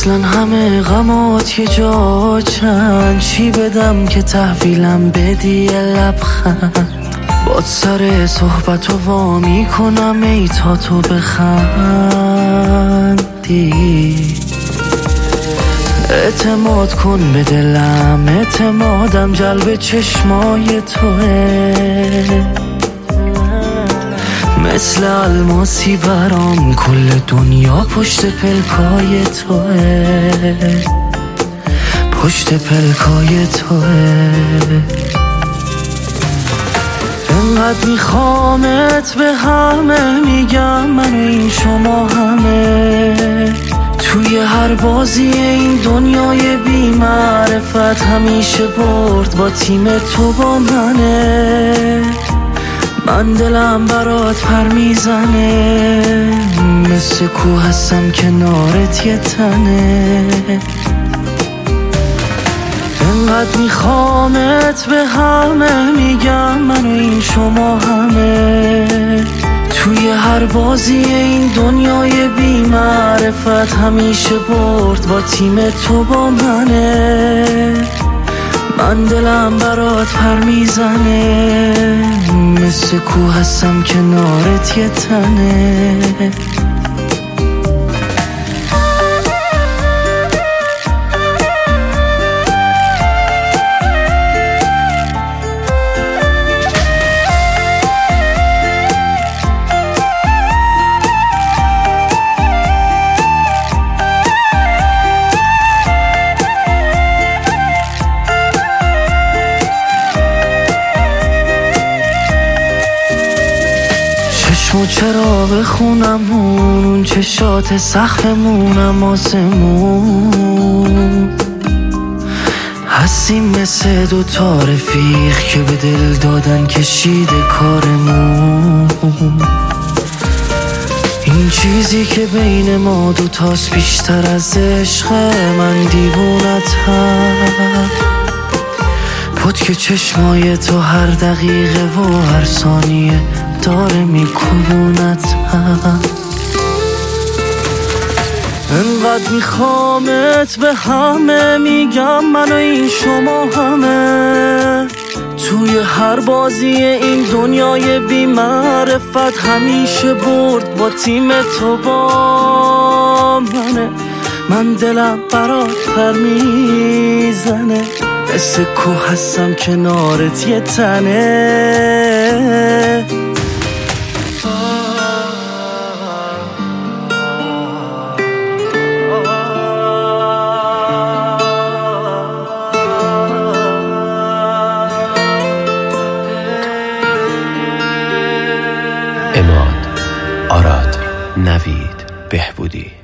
اصلا همه غمات یه جا چند، چی بدم که تحویلم بدی یه لبخند. باد سر صحبت و وا میکنم ای تا تو بخندی. اعتماد کن به دلم، اعتمادم جلب چشمای توه. مثل الماسی برام کل دنیا پشت پلکای توه، پشت پلکای توه. انقدر میخوامت به همه میگم من و این شما همه. توی هر بازی این دنیای بی معرفت همیشه برد با تیم تو با منه. من دلم برات پر میزنه، مثل کوه هستم کنارت یه تنه. انقدر میخوامت به همه میگم من و این شما همه. توی هر بازی این دنیای بی معرفت همیشه برد با تیم تو با منه. من دلم برات پر میزنه، مثل کوه هستم کنارت یه تنه. چشم چرا بخونمون اون چشات سقفمونم آسمون. هستیم مثل دوتا رفیق که به دل دادن کشیده کارمون. این چیزی که بین ما دوتاست بیشتر از عشق، من دیوونتم. پتک چشمای تو هر دقیقه و هر ثانیه داره میکوبونتم. انقدر میخوامت به همه میگم من و این شما همه. توی هر بازی این دنیای بی معرفت همیشه برد با تیم تو با منه. من دلم برات پر میزنه، مثل کوه هستم کنارت یه تنه. عماد، آراد، نوید، بهبودی.